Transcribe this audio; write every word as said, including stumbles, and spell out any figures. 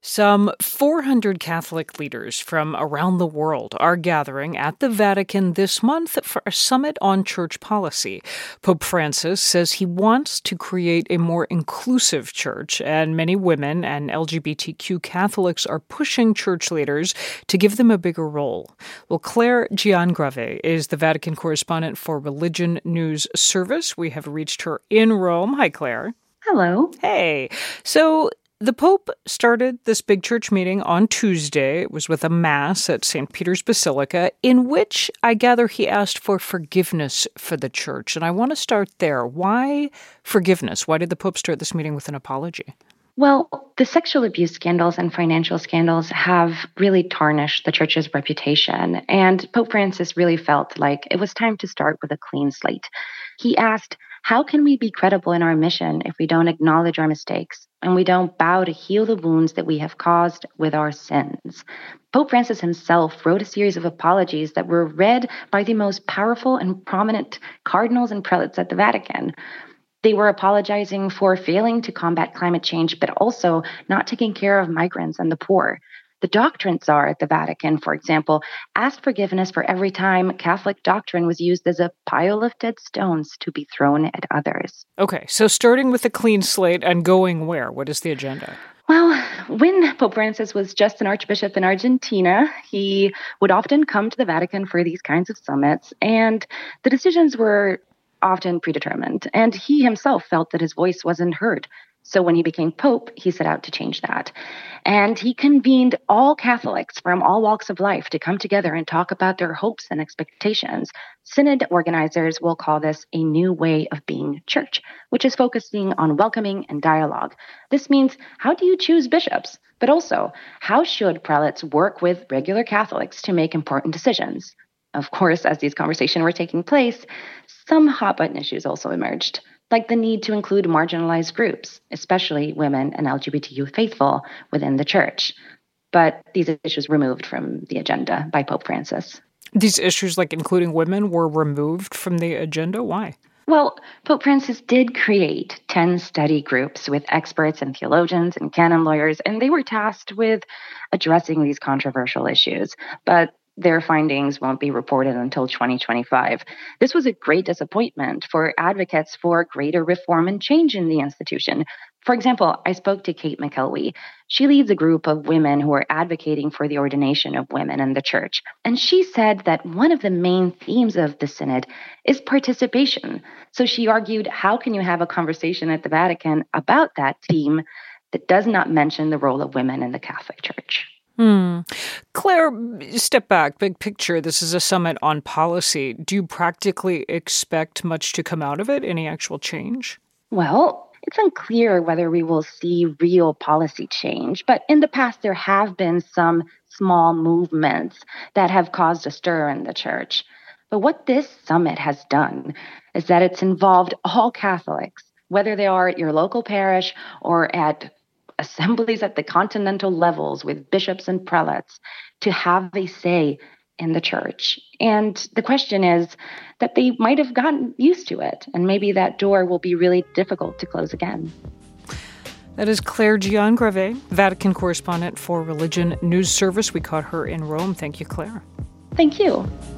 Some four hundred Catholic leaders from around the world are gathering at the Vatican this month for a summit on church policy. Pope Francis says he wants to create a more inclusive church, and many women and L G B T Q Catholics are pushing church leaders to give them a bigger role. Well, Claire Giangrave is the Vatican correspondent for Religion News Service. We have reached her in Rome. Hi, Claire. Hello. Hey. So the Pope started this big church meeting on Tuesday. It was with a mass at Saint Peter's Basilica, in which I gather he asked for forgiveness for the church. And I want to start there. Why forgiveness? Why did the Pope start this meeting with an apology? Well, the sexual abuse scandals and financial scandals have really tarnished the church's reputation. And Pope Francis really felt like it was time to start with a clean slate. He asked, how can we be credible in our mission if we don't acknowledge our mistakes and we don't bow to heal the wounds that we have caused with our sins? Pope Francis himself wrote a series of apologies that were read by the most powerful and prominent cardinals and prelates at the Vatican. They were apologizing for failing to combat climate change, but also not taking care of migrants and the poor. The doctrine czar at the Vatican, for example, asked forgiveness for every time Catholic doctrine was used as a pile of dead stones to be thrown at others. Okay, so starting with a clean slate and going where? What is the agenda? Well, when Pope Francis was just an archbishop in Argentina, he would often come to the Vatican for these kinds of summits, and the decisions were often predetermined, and he himself felt that his voice wasn't heard. So when he became Pope, he set out to change that. And he convened all Catholics from all walks of life to come together and talk about their hopes and expectations. Synod organizers will call this a new way of being church, which is focusing on welcoming and dialogue. This means, how do you choose bishops? But also, how should prelates work with regular Catholics to make important decisions? Of course, as these conversations were taking place, some hot-button issues also emerged, like the need to include marginalized groups, especially women and L G B T Q faithful within the church. But these issues were removed from the agenda by Pope Francis. These issues, like including women, were removed from the agenda? Why? Well, Pope Francis did create ten study groups with experts and theologians and canon lawyers, and they were tasked with addressing these controversial issues. But their findings won't be reported until twenty twenty-five. This was a great disappointment for advocates for greater reform and change in the institution. For example, I spoke to Kate McElwee. She leads a group of women who are advocating for the ordination of women in the church. And she said that one of the main themes of the Synod is participation. So she argued, how can you have a conversation at the Vatican about that theme that does not mention the role of women in the Catholic Church? Hmm. Claire, step back, big picture. This is a summit on policy. Do you practically expect much to come out of it? Any actual change? Well, it's unclear whether we will see real policy change, but in the past there have been some small movements that have caused a stir in the church. But what this summit has done is that it's involved all Catholics, whether they are at your local parish or at assemblies at the continental levels with bishops and prelates, to have a say in the church. And the question is that they might have gotten used to it, and maybe that door will be really difficult to close again. That is Claire Giangrave, Vatican correspondent for Religion News Service. We caught her in Rome. Thank you, Claire. Thank you.